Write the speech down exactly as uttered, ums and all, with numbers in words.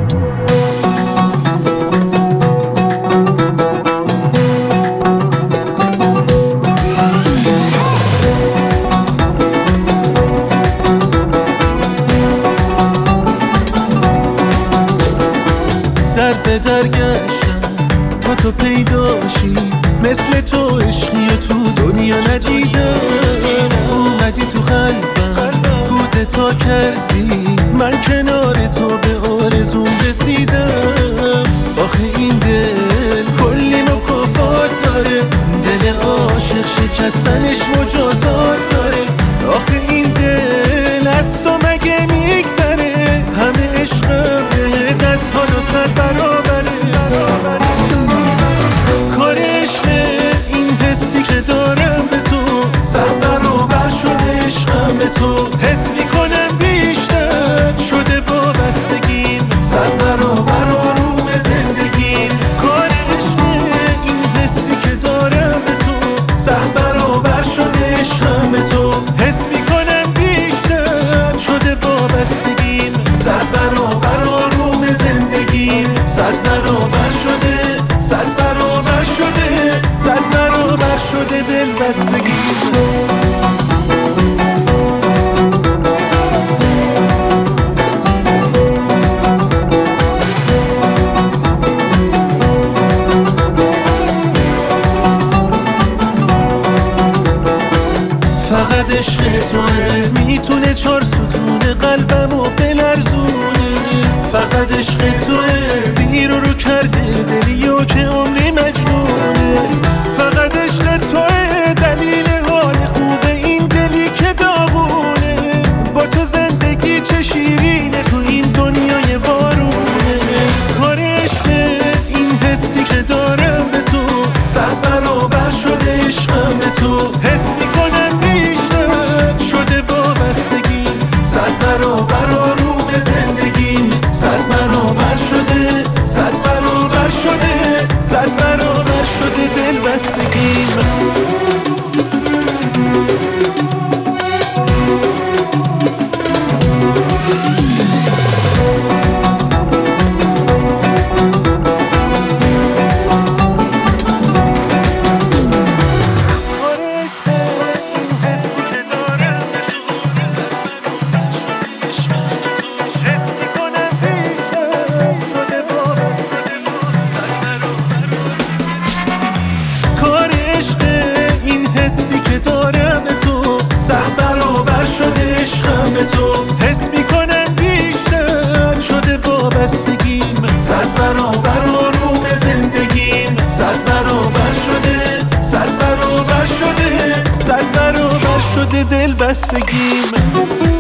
در به در گشتم تا تو پیداشی، مثل تو عشقی و تو دنیا ندیدم. اومدی تو قلبم کودتا کردی، من کنار تو به آرزوم رسیدم. آخه این دل کلی مکافات داره، دل عاشق شکستنش مجازات داره. آخه این دل از تو مگه میگذره، همه عشقم بهت از حال و صد برابره. کار عشقه این حسی که دارم به تو، صد برابر شده عشقم به تو. حس میکنم بیشتر شده وابستگیم، صد برابر آروم زندگیم. کار عشقه این حسی که دارم به تو، صد برابر شده عشقم به تو. حس میکنم بیشتر شده وابستگیم، صد برابر آروم زندگیم. صد برابر شده، صد برابر شده، صد برابر شده دل بستگیم. فقط عشق توه میتونه چار ستون قلبمو بلرزونه. فقط عشق توه زیر و رو کرده دلیو که عمری مجنونه. فقط عشق توه دلیل حال خوبه این دلی که داغونه. با تو زندگی چه شیرینه تو این دنیای وارونه. کار عشق این حسی که دارم به تو، صد برابر شده عشقم به تو. حس میکنم بیشتر شده وابستگیم، صد برابر آروم زندگیم. صد برابر شده، صد برابر شده، صد برابر شده دل بستگیم. دارم تو صد برابر شده عشقم به تو. حس میکنم بیشتر شده وابستگیم، صد برابر آروم زندگیم. صد برابر شده، صد برابر شده، صد برابر شده دل بستگیم.